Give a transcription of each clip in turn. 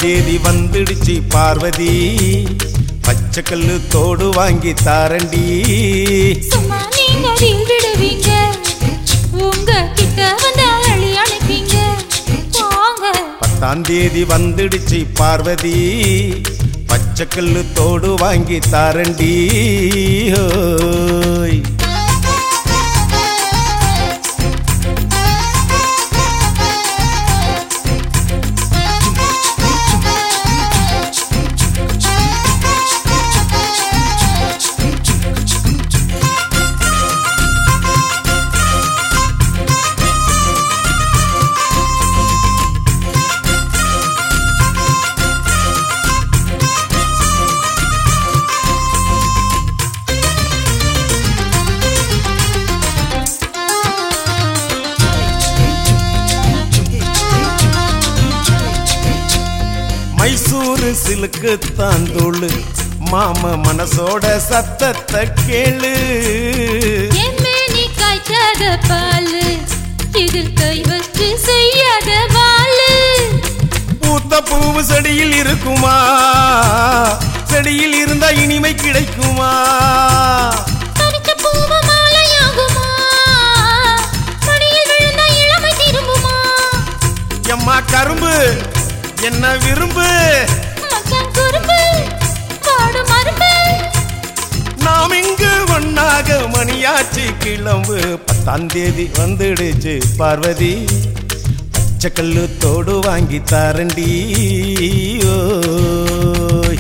தேதி வந்துடுச்சு பார்வதி, பச்சைக்கல்லு தோடு வாங்கி தாரண்டி. சும்மா நீங்க ரீல் விடுவீங்க, உங்க கிட்ட வந்தா அழி அனுப்பீங்க. வாங்க 10ஆம் தேதி வந்துடுச்சு பார்வதி, பச்சைக்கல்லு தோடு வாங்கி தாரண்டி. ஹோய் மைசூரு சிலுக்கு தாந்தோளு, மாம மனசோட சத்தத்தை கேளு. நீ காய்ச்சாத பாலு, இதில் கை வச்சு செய்யாத வாலு. பூத்த பூவு செடியில் இருக்குமா, செடியில் இருந்தா இனிமை கிடைக்குமா? பறிச்ச பூவு மாலையாகுமா, மடியில் விழுந்தா இளமை திரும்புமா? எம்மா கரும்பு என்ன விரும்பு, மச்சான் குறும்பு பாடு மறுப்பு. நாம் இங்கு ஒன்னாக மணியாச்சு கிளம்பு. 10ஆம் தேதி வந்துடுச்சு பார்வதி, பச்சைக்கல்லு தோடு வாங்கி தாரண்டி. ஓய்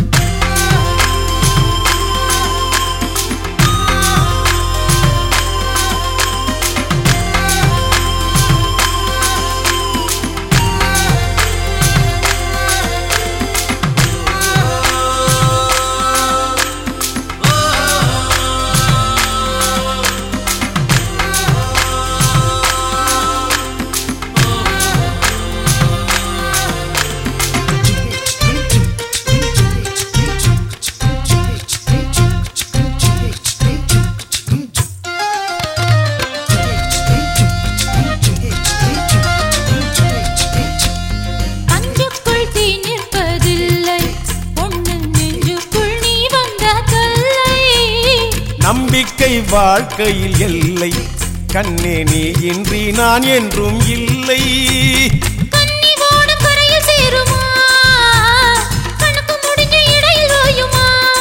நம்பிக்கை வாழ்க்கையில் எல்லை, கண்ணே நீ இன்றி நான் என்றும் இல்லை. கண்ணி ஓடும் கரையில் சேருமா, கணக்கு முடிஞ்ச இடையில் ஓயுமா?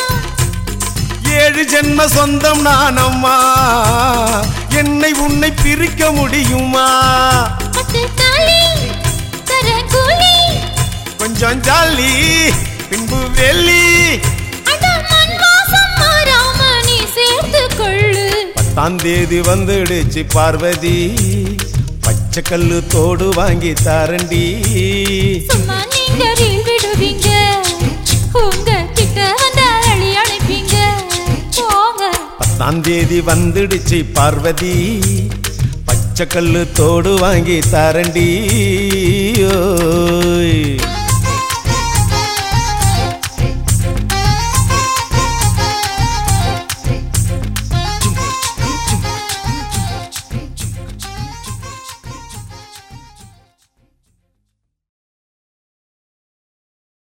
7 ஜென்ம சொந்தம் நானம்மா, என்னை உன்னை பிரிக்க முடியுமா? கொஞ்சம் ஜாலி பின்பு வெள்ளி, 10ஆம் தேதி வந்துடுச்சு பார்வதி, பச்சைக்கல்லு தோடு வாங்கி தாரண்டி. சும்மா நீங்க ரீல் விடுவீங்க, உங்க கிட்ட வந்தா அழி அனுப்பீங்க. போங்க 10ஆம் தேதி வந்துடுச்சு பார்வதி, பச்சைக்கல்லு தோடு வாங்கி தாரண்டி. ஓய்